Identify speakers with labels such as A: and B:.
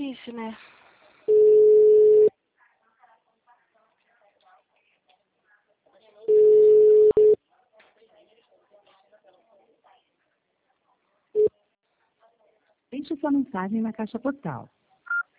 A: difícil, né?
B: Deixe sua mensagem na caixa postal.